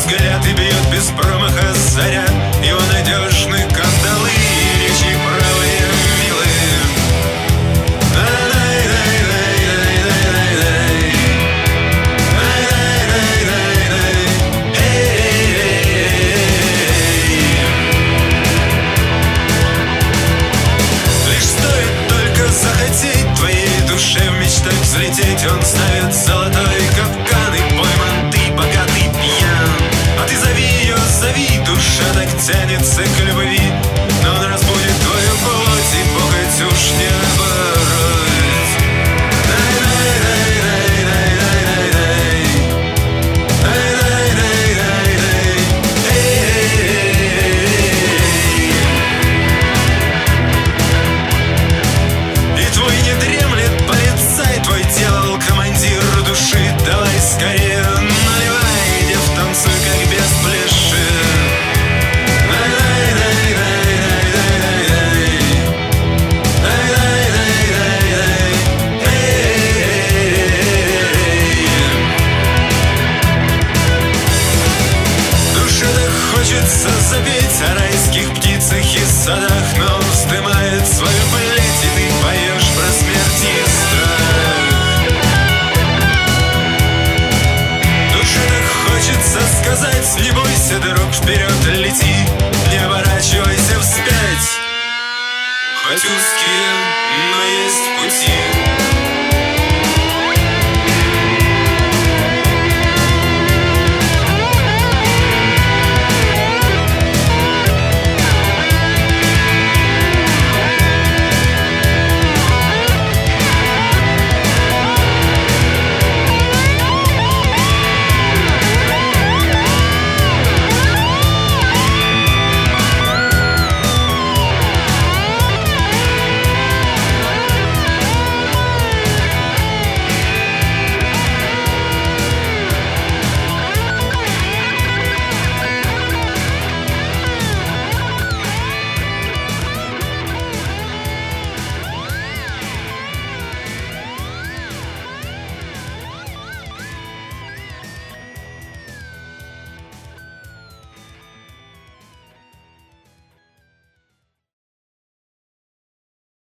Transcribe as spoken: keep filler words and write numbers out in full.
взгляд и бьет без промаха заряд. Его надежны кандалы и речи правые милые. Лишь стоит только захотеть твоей душе в мечтах взлететь, он ставит золотой капкан, и пойман ты, пока ты пьян. А ты зови ее, зови, душа так тянется к любви, но он разбудит твою плоть, и похоть уж не обороть. И твой не дремлет полицай, твой делал командир души. Давай скорее наливай, дев, танцуй, как без пляши. Душе-то хочется запеть о райских птицах и садах, но он вздымает свою плеть, и ты поешь про смерть и страх. Душе-то хочется сказать: не бойся, друг, вперед лети, не оборачивайся вспять, хоть узкие, но есть пути.